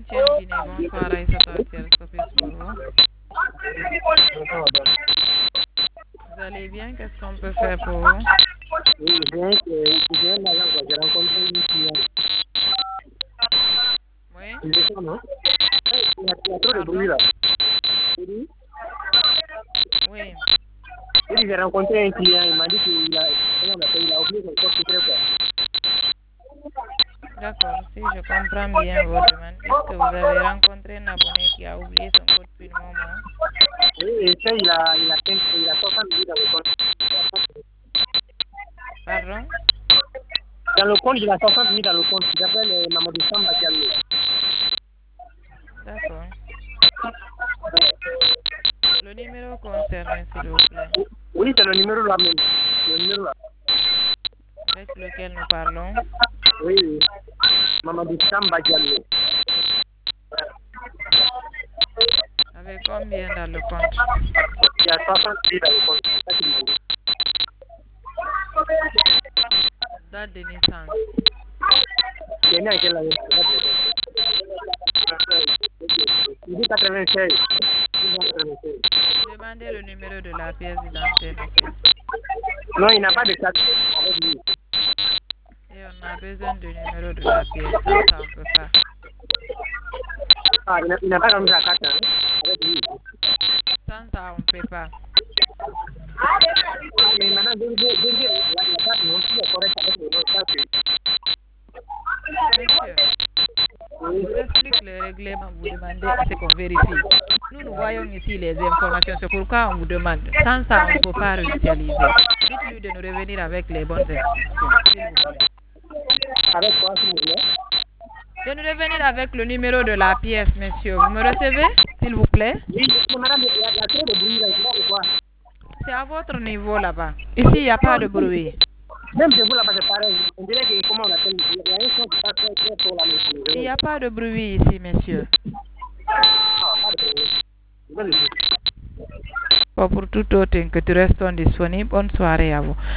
Etienne Guinée, bonsoir Aïssata Axiel, Sophie pour vous. Vous allez bien? Qu'est-ce qu'on peut faire pour vous? Oui, j'ai rencontré une cliente. Oui? Il est ça, non? Il y a trop de bruit Pardon? là. Oui, Oui. j'ai rencontré un client, il m'a dit qu'il a, comment on appelle, il a oublié son code secret quoi. D'accord, si je comprends bien votre demande, puisque vous avez rencontré un abonné qui a oublié son code PIN Momo. Oui, et ça, il a 60 minutes dans le compte. Pardon? Dans le compte, il a 60 minutes dans le compte. Il s'appelle Mamadou Samba Diallo. D'accord. Le numéro concerné, s'il vous plaît, Oui, c'est le numéro là même. Le numéro là. avec lequel nous parlons. Oui, oui. Mamadou Samba Diallo. Avec combien dans le compte? Il y a 60 minutes dans le compte. C'est ça qu'il m'a dit. Date de naissance. C'est né à quelle année? Il dit 96. Il dit 96. Demandez le numéro de la pièce d'identité, monsieur. Non, il n'a pas de carte avec lui. Et on a besoin du numéro de la pièce, sans ça on ne peut pas. Ah, il n'a pas remis sa carte hein, avec lui. Sans ça on ne peut pas. Mais maintenant, la carte non plus est correcte avec le nom. Ça, Monsieur, on vous explique le règlement, vous demandez à ce qu'on vérifie. Nous voyons ici les informations, c'est pourquoi on vous demande. Sans ça, on ne peut pas réinitialiser. Dites-lui de nous revenir avec les bonnes informations, s'il vous plaît. avec quoi, s'il vous plaît? De nous revenir avec le numéro de la pièce, monsieur. Vous me recevez, s'il vous plaît? Oui, mais madame, il y a trop de bruit là, je sais pas pourquoi. C'est à votre niveau là-bas. Ici, il n'y a pas de bruit. Même chez vous là-bas, c'est pareil. On dirait que, comment on appelle, il y a une chose qui passe très tôt là, mais Il n'y a pas de bruit ici, monsieur. ah, pas de problème. Je vais le dire. Pour tout autre que tu restes disponible, bonne soirée à vous.